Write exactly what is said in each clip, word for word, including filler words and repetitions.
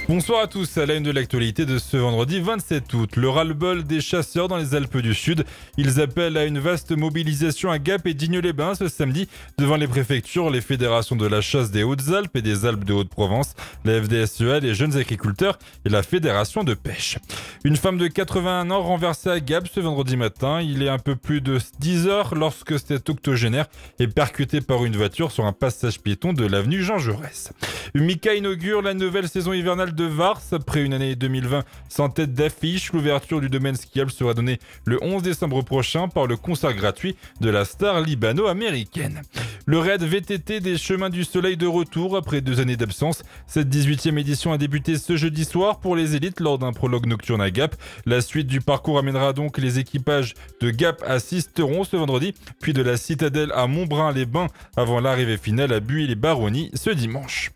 Bonsoir à tous, à la une de l'actualité de ce vendredi vingt-sept août. Le ras-le-bol des chasseurs dans les Alpes du Sud. Ils appellent à une vaste mobilisation à Gap et Digne-les-Bains ce samedi devant les préfectures, les fédérations de la chasse des Hautes-Alpes et des Alpes de Haute-Provence, la F D S E A, les jeunes agriculteurs et la fédération de pêche. Une femme de quatre-vingt-un ans renversée à Gap ce vendredi matin. Il est un peu plus de dix heures lorsque cet octogénaire est percuté par une voiture sur un passage piéton de l'avenue Jean Jaurès. Mika inaugure la nouvelle saison hivernale de Vars. Après une année deux mille vingt sans tête d'affiche, l'ouverture du domaine skiable sera donnée le onze décembre prochain par le concert gratuit de la star libano-américaine. Le raid V T T des Chemins du Soleil de retour après deux années d'absence. Cette dix-huitième édition a débuté ce jeudi soir pour les élites lors d'un prologue nocturne à Gap. La suite du parcours amènera donc les équipages de Gap à Sisteron ce vendredi, puis de la Citadelle à Montbrun-les-Bains avant l'arrivée finale à Buis-les-Baronnies ce dimanche.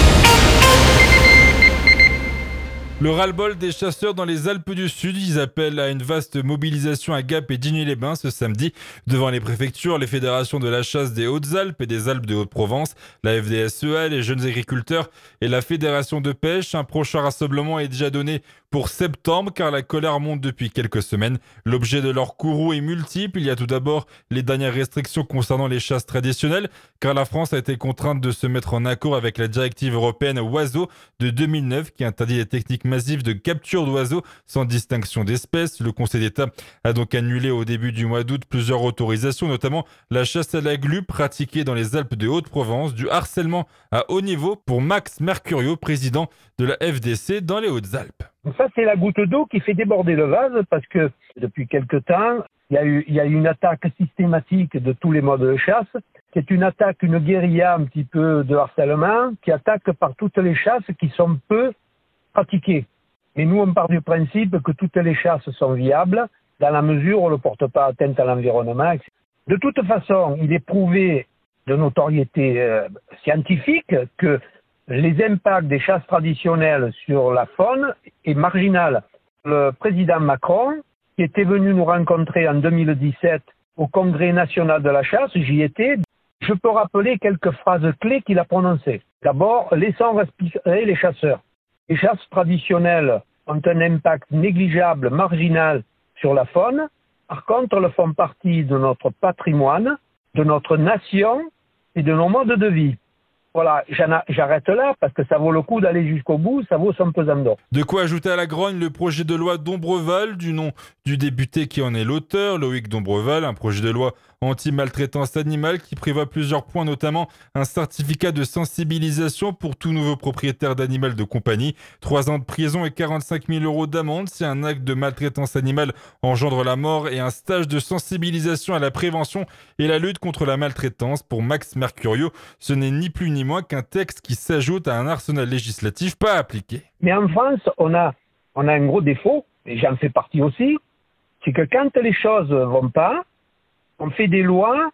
Le ras-le-bol des chasseurs dans les Alpes du Sud, ils appellent à une vaste mobilisation à Gap et Digne-les-Bains ce samedi devant les préfectures, les fédérations de la chasse des Hautes-Alpes et des Alpes de Haute-Provence, la F D S E A, les jeunes agriculteurs et la fédération de pêche. Un prochain rassemblement est déjà donné pour septembre car la colère monte depuis quelques semaines. L'objet de leur courroux est multiple. Il y a tout d'abord les dernières restrictions concernant les chasses traditionnelles car la France a été contrainte de se mettre en accord avec la directive européenne Oiseaux de deux mille neuf qui interdit les techniques massive de capture d'oiseaux sans distinction d'espèces. Le Conseil d'État a donc annulé au début du mois d'août plusieurs autorisations, notamment la chasse à la glu pratiquée dans les Alpes de Haute-Provence, du harcèlement à haut niveau pour Max Mercurio, président de la F D C dans les Hautes-Alpes. Ça, c'est la goutte d'eau qui fait déborder le vase parce que depuis quelque temps, il y a eu, il y a eu une attaque systématique de tous les modes de chasse. C'est une attaque, une guérilla un petit peu de harcèlement qui attaque par toutes les chasses qui sont peu pratiquées. Mais nous, on part du principe que toutes les chasses sont viables dans la mesure où on ne porte pas atteinte à l'environnement. De toute façon, il est prouvé de notoriété euh, scientifique que les impacts des chasses traditionnelles sur la faune est marginal. Le président Macron, qui était venu nous rencontrer en deux mille dix-sept au Congrès national de la chasse, j'y étais, je peux rappeler quelques phrases clés qu'il a prononcées. D'abord, laissons respirer les chasseurs. Les chasses traditionnelles ont un impact négligeable, marginal sur la faune. Par contre, elles font partie de notre patrimoine, de notre nation et de nos modes de vie. Voilà, j'arrête là parce que ça vaut le coup d'aller jusqu'au bout, ça vaut son pesant d'or. De quoi ajouter à la grogne le projet de loi Dombreval, du nom du député qui en est l'auteur, Loïc Dombreval, un projet de loi anti-maltraitance animale qui prévoit plusieurs points, notamment un certificat de sensibilisation pour tout nouveau propriétaire d'animal de compagnie, trois ans de prison et quarante-cinq mille euros d'amende si un acte de maltraitance animale engendre la mort et un stage de sensibilisation à la prévention et la lutte contre la maltraitance pour Max Mercurio. Ce n'est ni plus ni moins qu'un texte qui s'ajoute à un arsenal législatif pas appliqué. Mais en France, on a, on a un gros défaut, et j'en fais partie aussi, c'est que quand les choses ne vont pas, on fait des lois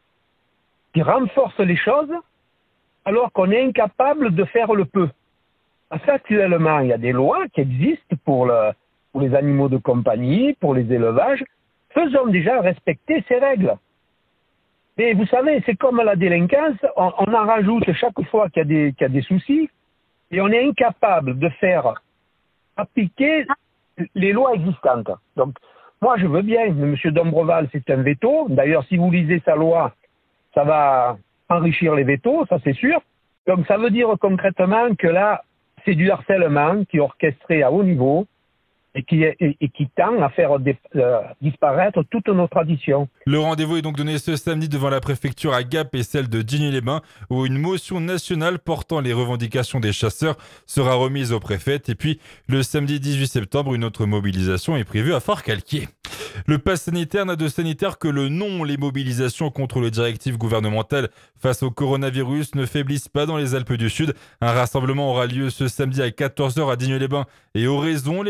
qui renforcent les choses alors qu'on est incapable de faire le peu. Parce qu'actuellement, il y a des lois qui existent pour, le, pour les animaux de compagnie, pour les élevages. Faisons déjà respecter ces règles. Mais vous savez, c'est comme la délinquance, on, on en rajoute chaque fois qu'il y a des, qu'il y a des soucis et on est incapable de faire appliquer les lois existantes. Donc, moi, je veux bien, mais M. Dombreval, c'est un veto. D'ailleurs, si vous lisez sa loi, ça va enrichir les vétos, ça c'est sûr. Donc, ça veut dire concrètement que là, c'est du harcèlement qui est orchestré à haut niveau et qui, est, et, et qui tend à faire dé, euh, disparaître toutes nos traditions. Le rendez-vous est donc donné ce samedi devant la préfecture à Gap et celle de Digne-les-Bains où une motion nationale portant les revendications des chasseurs sera remise au préfet. Et puis, le samedi dix-huit septembre, une autre mobilisation est prévue à Fort-Calquier. Le pass sanitaire n'a de sanitaire que le nom. Les mobilisations contre les directives gouvernementales face au coronavirus ne faiblissent pas dans les Alpes du Sud. Un rassemblement aura lieu ce samedi à quatorze heures à Digne-les-Bains et Oraison. Les organisations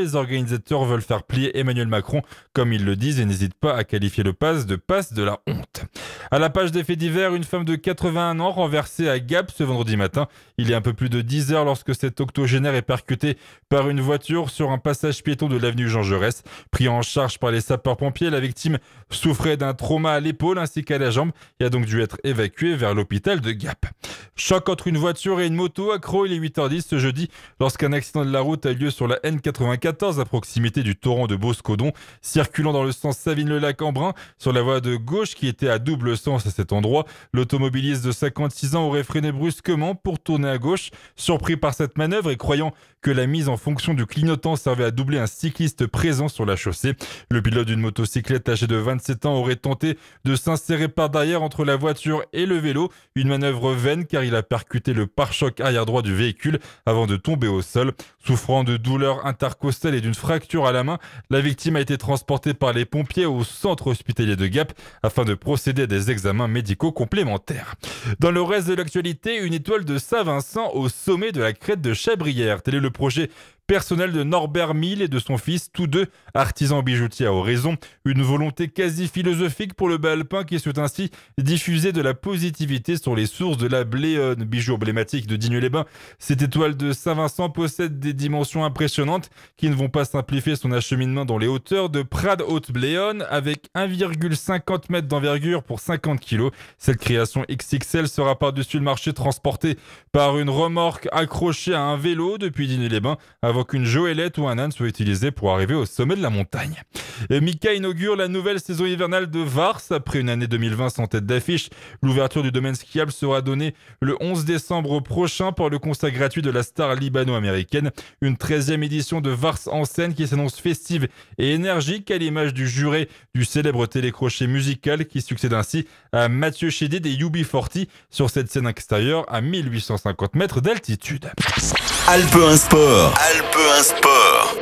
organisateurs veulent faire plier Emmanuel Macron, comme ils le disent, et n'hésitent pas à qualifier le pass de passe de la honte. À la page des faits divers, une femme de quatre-vingt-un ans renversée à Gap ce vendredi matin. Il y a un peu plus de dix heures lorsque cet octogénaire est percuté par une voiture sur un passage piéton de l'avenue Jean Jaurès. Pris en charge par les sapeurs-pompiers, la victime souffrait d'un trauma à l'épaule ainsi qu'à la jambe et a donc dû être évacuée vers l'hôpital de Gap. Choc entre une voiture et une moto à Crau, il est huit heures dix ce jeudi lorsqu'un accident de la route a lieu sur la N quatre-vingt-quatorze à proximité du torrent de Boscodon, circulant dans le sens Savines-le-Lac-Embrun sur la voie de gauche qui était à double sens à cet endroit. L'automobiliste de cinquante-six ans aurait freiné brusquement pour tourner à gauche. Surpris par cette manœuvre et croyant que la mise en fonction du clignotant servait à doubler un cycliste présent sur la chaussée, le pilote d'une motocyclette âgé de vingt-sept ans aurait tenté de s'insérer par derrière entre la voiture et le vélo, une manœuvre vaine car il a percuté le pare-choc arrière droit du véhicule avant de tomber au sol. Souffrant de douleurs intercostales et d'une fracture à la main, la victime a été transportée par les pompiers au centre hospitalier de Gap afin de procéder à des examens médicaux complémentaires. Dans le reste de l'actualité, une étoile de Saint-Vincent au sommet de la crête de Chabrières. Tel est le projet personnel de Norbert Mille et de son fils, tous deux artisans bijoutiers à Oraison. Une volonté quasi philosophique pour le bas alpin qui souhaite ainsi diffuser de la positivité sur les sources de la Bléone, bijou emblématique de Digne-les-Bains. Cette étoile de Saint-Vincent possède des dimensions impressionnantes qui ne vont pas simplifier son acheminement dans les hauteurs de Prades-Haute-Bléone avec un virgule cinquante mètres d'envergure pour cinquante kilos. Cette création X X L sera par-dessus le marché transportée par une remorque accrochée à un vélo depuis Digne-les-Bains avant qu'une joëlette ou un âne soit utilisé pour arriver au sommet de la montagne. Et Mika inaugure la nouvelle saison hivernale de Vars. Après une année deux mille vingt sans tête d'affiche, l'ouverture du domaine skiable sera donnée le onze décembre prochain par le concert gratuit de la star libano-américaine. Une treizième édition de Vars en scène qui s'annonce festive et énergique à l'image du juré du célèbre télécrochet musical qui succède ainsi à Mathieu Chédid et U B quarante sur cette scène extérieure à mille huit cent cinquante mètres d'altitude. Alpe un Sport. Alpe un Sport.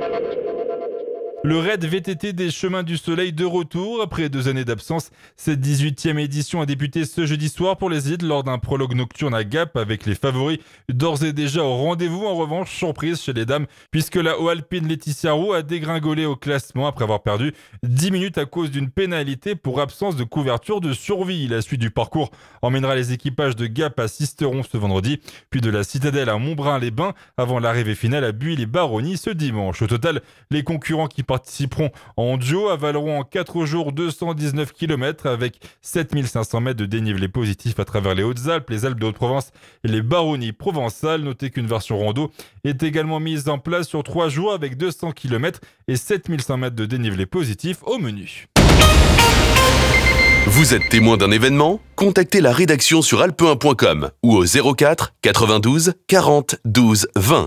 Le raid V T T des Chemins du Soleil de retour après deux années d'absence. Cette dix-huitième édition a débuté ce jeudi soir pour les Ides lors d'un prologue nocturne à Gap avec les favoris d'ores et déjà au rendez-vous. En revanche, surprise chez les dames puisque la haut-alpine Laetitia Roux a dégringolé au classement après avoir perdu dix minutes à cause d'une pénalité pour absence de couverture de survie. La suite du parcours emmènera les équipages de Gap à Sisteron ce vendredi, puis de la Citadelle à Montbrun-les-Bains avant l'arrivée finale à Buis-les-Baronnies ce dimanche. Au total, les concurrents qui participeront en duo avaleront en quatre jours deux cent dix-neuf kilomètres avec sept mille cinq cents mètres de dénivelé positif à travers les Hautes-Alpes, les Alpes de Haute-Provence et les Baronnies provençales. Notez qu'une version rando est également mise en place sur trois jours avec deux cents kilomètres et sept mille cent mètres de dénivelé positif au menu. Vous êtes témoin d'un événement ? Contactez la rédaction sur alpe un point com ou au zéro quatre quatre-vingt-douze quarante douze vingt.